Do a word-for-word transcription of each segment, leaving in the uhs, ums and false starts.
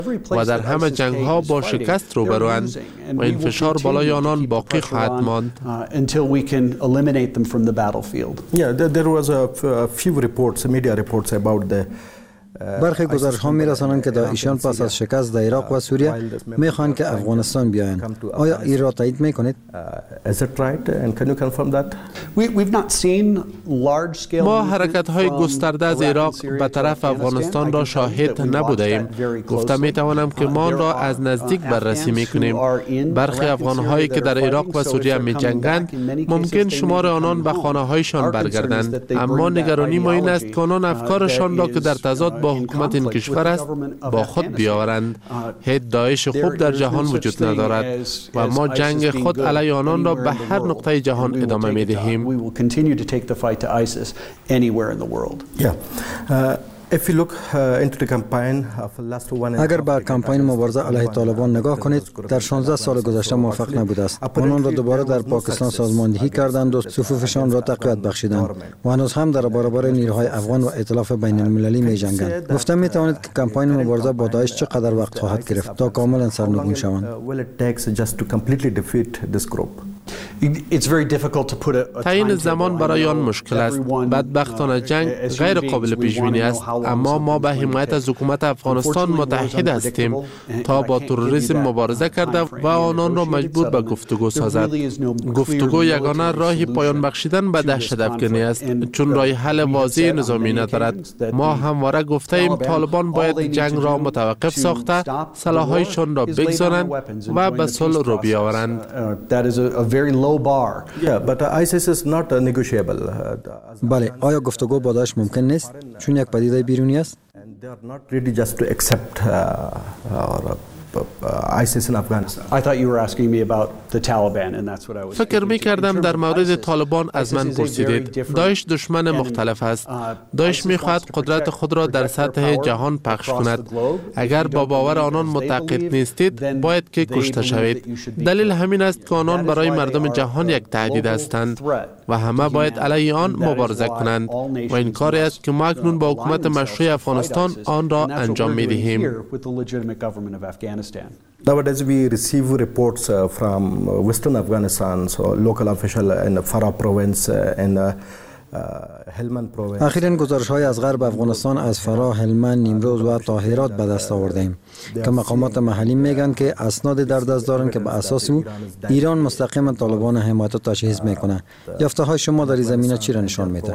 و در همه جنگ ها با شکست روبروند و این فشار بالای آنان باقی خواهد ماند. Yeah, there was a few reports, media reports about the برخی گزارش ها می رسانند که داعشیان پس از شکست در عراق و سوریه می خواهند که افغانستان بیایند. آیا این را تایید می کنید؟ ما حرکت های گسترده از عراق به طرف افغانستان را شاهد نبوده ایم. گفته می توانم که ما آن را از نزدیک بررسی می کنیم. برخی افغان هایی که در عراق و سوریه می جنگند ممکن شمار آنان به خانه هایشان برگردند، اما نگرانی ما این است که آنان افکارشان را که در تضاد با حکومت این کشور است با خود بیاورند. هیچ داعش خوب در جهان وجود ندارد و ما جنگ خود علیه آنان را به هر نقطه جهان ادامه می دهیم. اگر به کمپاین مبارزه علیه طالبان نگاه کنید، در شانزده سال گذشته موفق نبوده است. آنان را دوباره در پاکستان سازماندهی کردند و صفوفشان را تقویت بخشیدند و هنوز هم در برابر نیروهای افغان و ائتلاف بین المللی می جنگند. گفته می توانید که کمپاین مبارزه با داعش چقدر وقت خواهد گرفت تا کاملا سرنگون شوند؟ تعیین زمان برای آن مشکل است. بدبختانه جنگ غیر قابل پیش بینی است، اما ما به حمایت از حکومت افغانستان متحد هستیم تا با تروریسم مبارزه کرده و آنان را مجبور به گفتگو سازد. گفتگو یگانه راه پایان بخشیدن به دهشت افکنی است، چون راه حل واضح نظامی ندارد. ما همواره گفته ایم طالبان باید جنگ را متوقف ساخته، سلاح‌هایشان را بگذارند و به صلح رو بیاورند. بله، آیا گفتگو با داعش ممکن نیست چون یک پدیده بیرونی است؟ فکر می کردم در مورد طالبان از من پرسیدید. داعش دشمن مختلف است. داعش می خواهد قدرت خود را در سطح جهان پخش کند. اگر با باور آنان معتقد نیستید باید که کشته شوید. دلیل همین است که آنان برای مردم جهان یک تهدید هستند و همه باید علیه آن مبارزه کنند و این کاری است که ما اکنون با حکومت مشروع افغانستان آن را انجام می دهیم. Nowadays we receive reports uh, from uh, Western Afghanistan, so local official in Farah province uh, and uh, اخیراً گزارش‌های از غرب افغانستان از فرا، هلمند، نیمروز و طاهرات به دست آوردیم که مقامات محلی میگن که اسناد در دست دارند که به اساس او ایران مستقیما طالبان حمایت و تجهیز میکنه. یافته‌های شما در این زمینه چی را نشان میده؟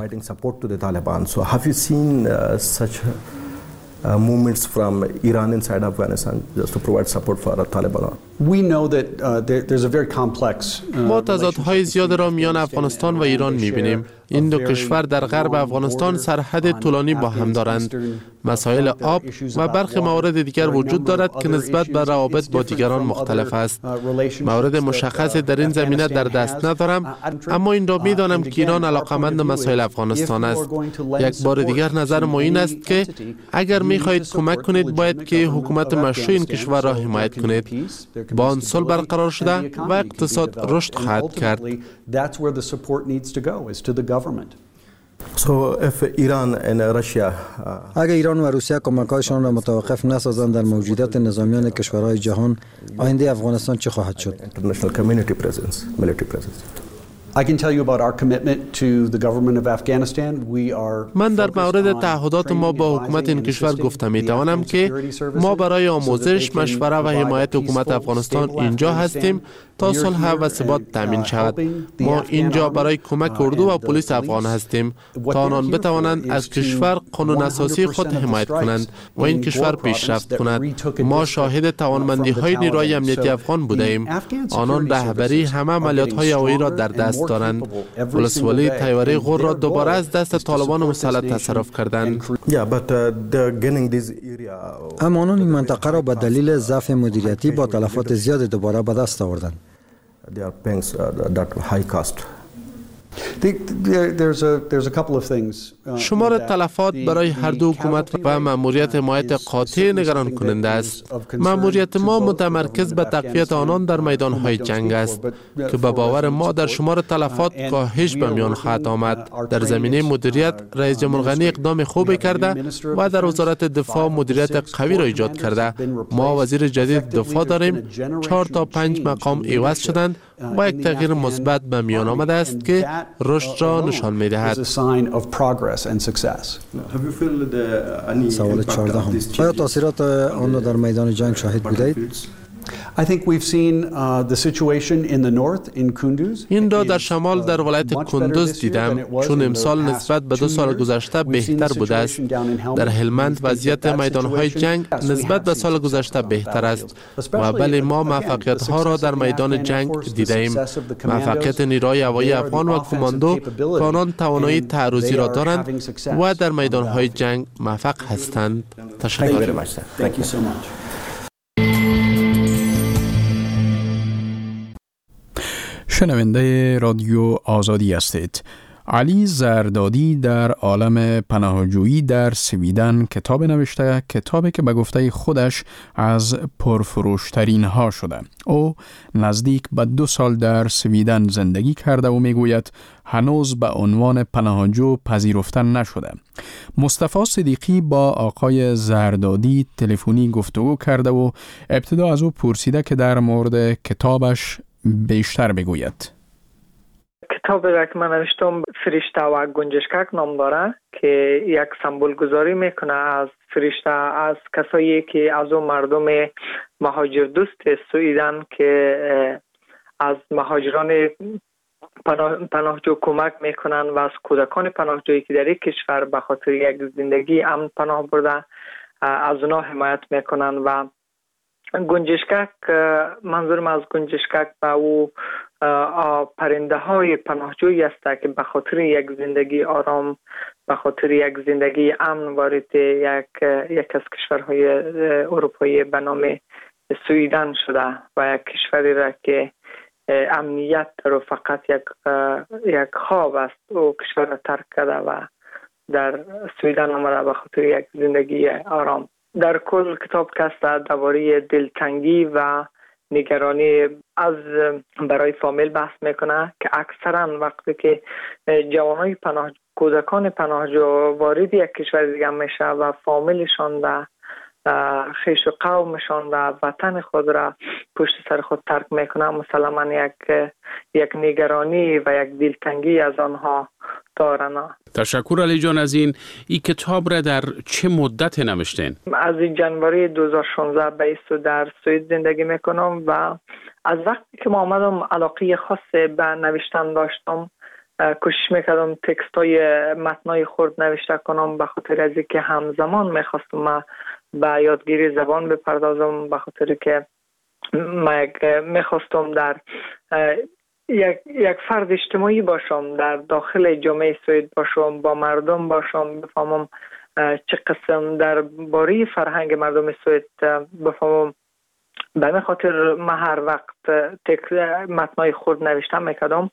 Uh, movements from Iran inside Afghanistan just to provide support for the Taliban. We know that uh, there, there's a very complex uh, ما تضادهای زیاد را میان افغانستان و ایران می‌بینیم. این دو کشور در غرب افغانستان سرحد طولانی با هم دارند. مسائل آب و برخی موارد دیگر وجود دارد که نسبت به روابط با دیگران مختلف است. مورد مشخص در این زمینه در دست ندارم، اما این را می‌دانم که ایران علاقه‌مند مسائل افغانستان است. یک بار دیگر نظر ما این است که اگر می‌خواهید کمک کنید باید که حکومت مشروع این کشور را حمایت کنید. با آن صلح برقرار شده و اقتصاد رشد خواهد کرد. So if Iran and Russia اگر ایران و روسیه کمک‌هایشان را متوقف نسازند در موجودیت نظامیان کشورهای جهان، آینده افغانستان چه خواهد شد؟ International community presence, military presence. I can tell you about our commitment to the government of Afghanistan. We are من در مورد تعهدات ما با حکومت این کشور گفتم می توانم که ما برای آموزش، مشوره و حمایت حکومت افغانستان اینجا هستیم تا صلح و ثبات تامین شود. ما اینجا برای کمک اردو و پلیس افغان هستیم تا آنان بتوانند از کشور قانون اساسی خود حمایت کنند و این کشور پیشرفت کند. ما شاهد توانمندی های نیروهای امنیتی افغان بوده ایم. آنان رهبری همه عملیات های هوایی را در دست دارند. ولسوالی تیوره غور را دوباره از دست طالبان مسلط تصرف کردند. اما آنان این منطقه را به دلیل ضعف مدیریتی با تلفات زیاد دوباره به دست آوردند. شمار تلفات برای هر دو حکومت و مأموریت حمایت قاطع نگران کننده است. مأموریت ما متمرکز به تقویت آنان در میدان‌های جنگ است که به باور ما در شمار تلفات کاهش به میان خواهد آمد. در زمینه مدیریت رئیس جمهور غنی اقدام خوبی کرده و در وزارت دفاع مدیریت قوی را ایجاد کرده. ما وزیر جدید دفاع داریم. چهار تا پنج مقام عوض شدند و یک تغییر مثبت به میان آمده است که رشد را نشان می‌دهد. سوال چهارده هم. آیا تاثیرات آن را در میدان جنگ شاهد بودید؟ این را در شمال در ولایت کندوز دیدم، چون امسال نسبت به دو سال گذشته بهتر بوده است. در هلمند وضعیت میدان‌های جنگ نسبت به سال گذشته بهتر است و بله ما موفقیت‌ها را در میدان جنگ دیدیم. موفقیت نیروهای هوایی افغان و کماندو که آنان توانایی تعرضی را دارند و در میدان‌های جنگ موفق هستند. تشکر. شنونده رادیو آزادی هستید. علی زردادی در عالم پناهجویی در سویدن کتاب نوشته، کتابی که به گفته خودش از پرفروشترین ها شده. او نزدیک به دو سال در سویدن زندگی کرده و میگوید هنوز به عنوان پناهجو پذیرفته نشده. مصطفی صدیقی با آقای زردادی تلفنی گفتگو کرده و ابتدا از او پرسیده که در مورد کتابش بیشتر بگوید. کتابی را که من نوشتم فرشته و گنجشکک نام داره که یک سمبول گذاری میکنه از فرشته، از کسایی که از اون مردم مهاجر دوست سویدن که از مهاجران پناه، پناهجو کمک میکنن و از کودکان پناهجویی که در یک کشور به خاطر یک زندگی امن پناه برده از اونا حمایت میکنن. و گنجشکک، منظورم از گنجشکک به او پرنده های پناهجویی است که به خاطر یک زندگی آرام، به خاطر یک زندگی امن وارد یک یک از کشورهای اروپایی به نام سویدن شده و یک کشوری را که امنیت رو فقط یک یک خواب است او کشور را ترک کرده و در سویدن آمده به خاطر یک زندگی آرام. در کل کتاب کسته درباره دلتنگی و نگرانی از برای فامیل بحث میکنه که اکثرا وقتی که جوانای پناه کودکان پناهجو وارد یک کشور دیگه میشه و فامیلشان و خیش و قومشان و وطن خود را پشت سر خود ترک میکنه، مسلما یک یک نگرانی و یک دلتنگی از آنها دارن. تشکر علی جان از این. این کتاب را در چه مدت نوشتین؟ از جنوری دو هزار و شانزده به ایستو در سوئد زندگی میکنم و از وقتی که ما آمدم علاقه خاص به نوشتن داشتم. کوشش میکردم تکست های متنای خورد نوشته کنم به خاطر از اینکه همزمان میخواستم به یادگیری زبان بپردازم، به خاطر که من میخواستم در یک یک فرد اجتماعی باشم، در داخل جامعه سوئد باشم، با مردم باشم، بفهمم چه قسم در باره فرهنگ مردم سوئد بفهمم. به همین خاطر من هر وقت تک متنای خود نوشتم میکردم.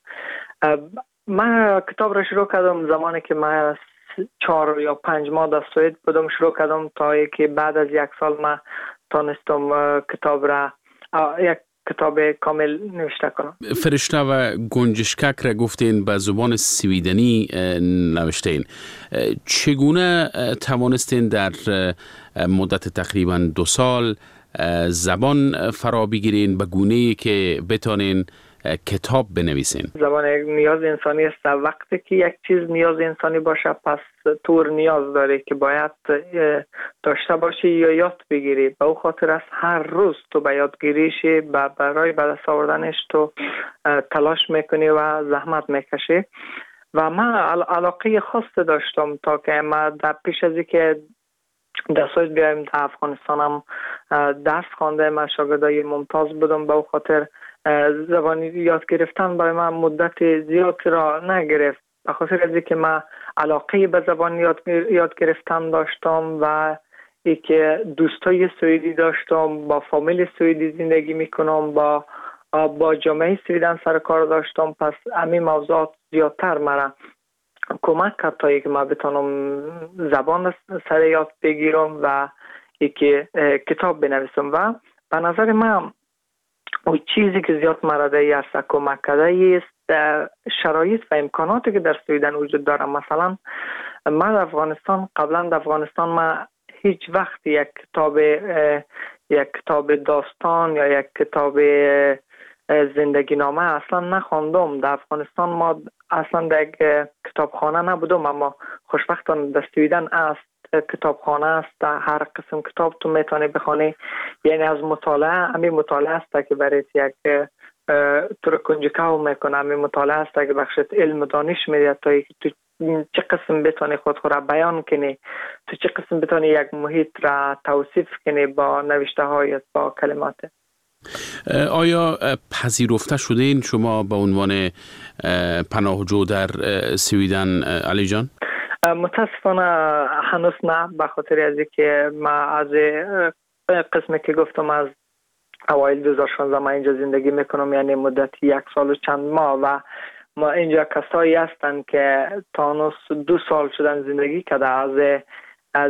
من کتاب را شروع کردم زمانی که من چهار یا پنج ماه در سوئد بودم، شروع کردم تا که بعد از یک سال من تانستم کتاب را یک کتاب کامل نوشته کنم. فرشته و گنجشکک را گفتین به زبان سویدنی نوشتین. چگونه توانستین در مدت تقریبا دو سال زبان فرا بگیرین به گونه‌ای که بتانین کتاب بنویسین؟ زبان نیاز انسانی است. وقتی که یک چیز نیاز انسانی باشه پس طور نیاز داره که باید داشته باشی یا یاد بگیری. به او خاطر است هر روز تو به یادگیریش برای به دست آوردنش تو تلاش میکنی و زحمت میکشی. و من علاقه خاص داشتم تا که من در پیش از اینکه در سوئد بیایم در افغانستانم درس خوانده، من شاگردای ممتاز بودم. به او خاطر زبانی یاد گرفتن برای من مدت زیادی را نگرفت، به خاطر از اینکه من علاقه به زبان یاد یاد گرفتن داشتم و اینکه دوستای سوئدی داشتم، با فامیل سوئدی زندگی میکنم، با با جامعه سویدن سر کار داشتم، پس همین موضوعات زیادتر مرا کمک کرد تا که ما بتونم زبان سر یاد بگیرم و یکی کتاب بنویسم. و به نظر من اون چیزی که زیاد مرا در این عرصه کمک کرده است شرایط و امکاناتی که در سویدن وجود داره. مثلا من در افغانستان، قبلا در افغانستان من هیچ وقت یک کتاب یک کتاب داستان یا یک کتاب زندگی نامه اصلا نخواندم. در افغانستان ما اصلا در یک کتابخانه نبودم، اما خوشبختانه در سویدن است کتابخانه است، هر قسم کتاب تو میتونی بخونی. یعنی از مطالعه، همین مطالعه است که برای یک تو رو کنجکاو میکنه، همین مطالعه است که بخشت علم و دانش میده تا که تو چه قسم بتونی خود خود را بیان کنی، تو چه قسم بتونی یک محیط را توصیف کنی با نوشته هایت، با کلمات. آیا پذیرفته شدین شما به عنوان پناهجو در سویدن علی جان؟ متاسفانه هنوز نه، به خاطر از اینکه ما از قسمی که گفتم از اوایل دو هزار و شانزده ما اینجا زندگی میکنم، یعنی مدت یک سال و چند ماه، و ما اینجا کسایی هستن که تا دو سال شدن زندگی کرده، از از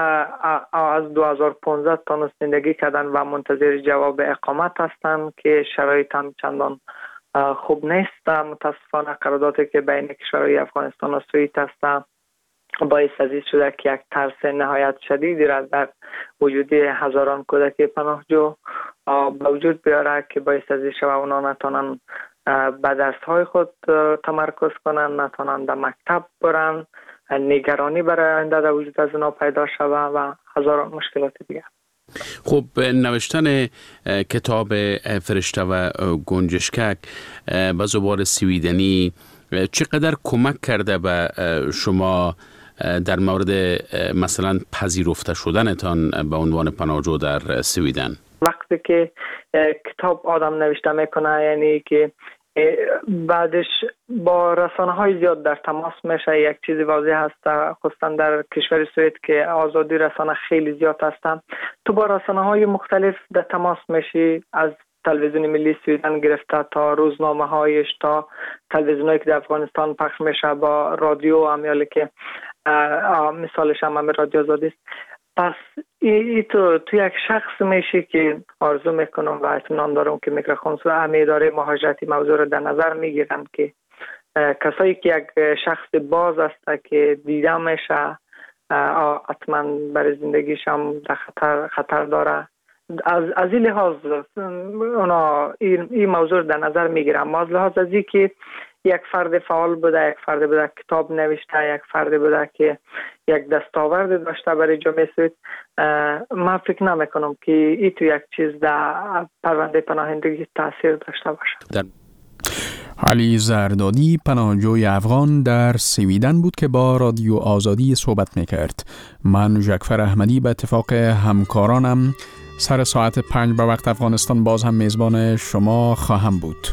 از دو هزار و پانزده تا زندگی کردن و منتظر جواب اقامت هستن که شرایط هم چندان خوب نیست. متاسفانه قراردادی که بین کشورهای افغانستان و سوئد است باعث از این شده که یک ترس نهایت شدیدی را در وجود هزاران کودک پناهجو به وجود بیاره که باعث از این شده اونا نتونن به درس‌های خود تمرکز کنن، نتونن در مکتب برن، نگرانی برای آینده در وجود از اونا پیدا شده و هزاران مشکلات دیگه. خب نوشتن کتاب فرشته و گنجشکک به زبان سویدنی چقدر کمک کرده به شما در مورد مثلا پذیرفته شدنتان به عنوان پناهجو در سویدن؟ وقتی که کتاب آدم نوشته میکنه، یعنی که بعدش با رسانه های زیاد در تماس میشه. یک چیز واضح هست، خصوصا در کشور سوئد که آزادی رسانه خیلی زیاد هستن، تو با رسانه های مختلف در تماس میشی، از تلویزیون ملی سویدن گرفته تا روزنامه هایش تا تلویزیون هایی که در افغانستان پخش میشه، با رادیو همیالی که مثالش هم همه رادیو آزادی است. پس ای تو تو یک شخص میشی که آرزو میکنم و اطمینان دارم که میکروفون و همه اداره مهاجرتی موضوع رو در نظر میگیرن که کسایی که یک شخص باز است که دیده میشه حتما برای زندگیش هم در خطر خطر داره. از از این لحاظ اونا این, این موضوع در نظر میگیرن. اما از لحاظ از این که یک فرد فعال بوده، یک فرد بوده کتاب نوشته، یک فرد بوده که یک دستاورد داشته برای جامعه سوئد، من فکر نمیکنم که این تو یک چیز در پرونده پناهندگی تاثیر داشته باشه. در علی زردادی پناهجوی افغان در سویدن بود که با رادیو آزادی صحبت میکرد. من ژکفر احمدی به اتفاق همکارانم سر ساعت پنج به وقت افغانستان باز هم میزبان شما خواهم بود.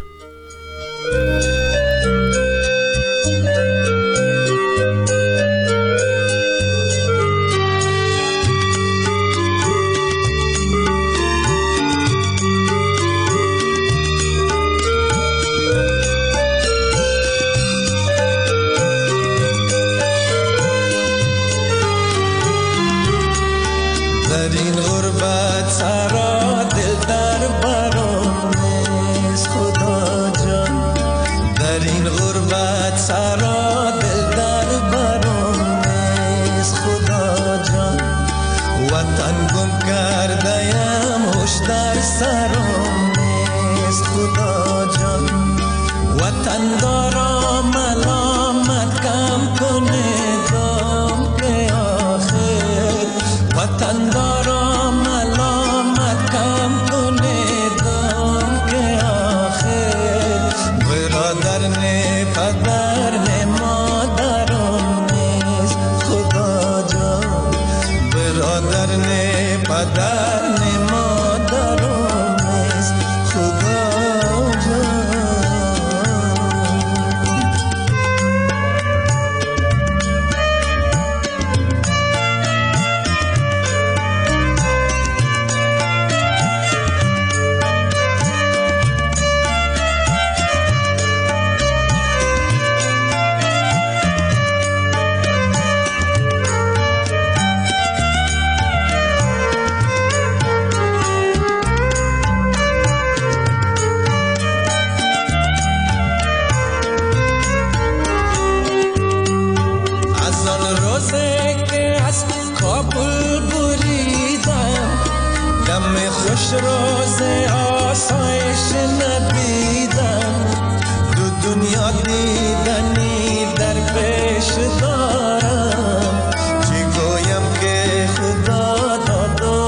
روز آسایش ندیدم، دو دنیا دیدنی در پیش دارم، چی گویم که خدا داد و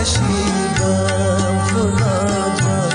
کشیدم خدا جان.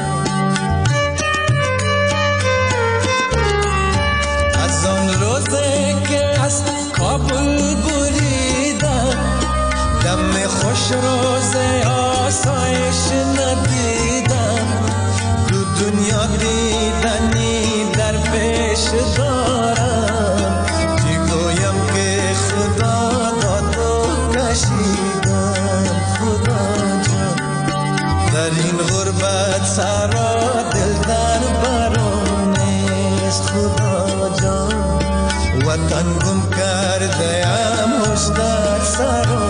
از آن روزه که از کابل بریدم، دم خوش روز آسایش ندیدم، دو دنیا دیدنی در پیش دارم، چی گویم که خدا داد و کشیدم خدا جان. در این غربت سرا دل در برام نیست خدا جان، وطن گم کرده ام هوش در سرا